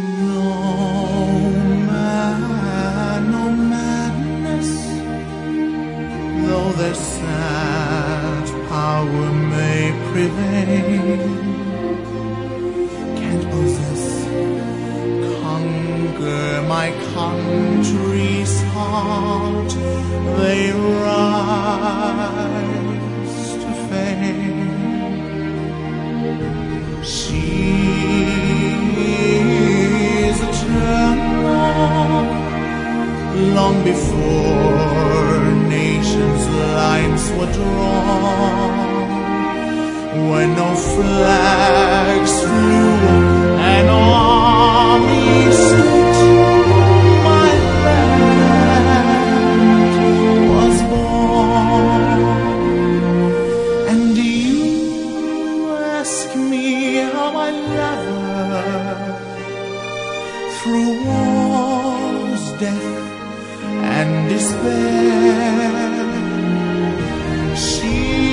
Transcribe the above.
No madness, though their sad power may prevail, can't possess, conquer my country's heart. They rise to fame. She is eternal, long before nations' lines were drawn, when no flags flew and armies stood, my land was born. And you ask me how I love her, through wars, death, and despair. She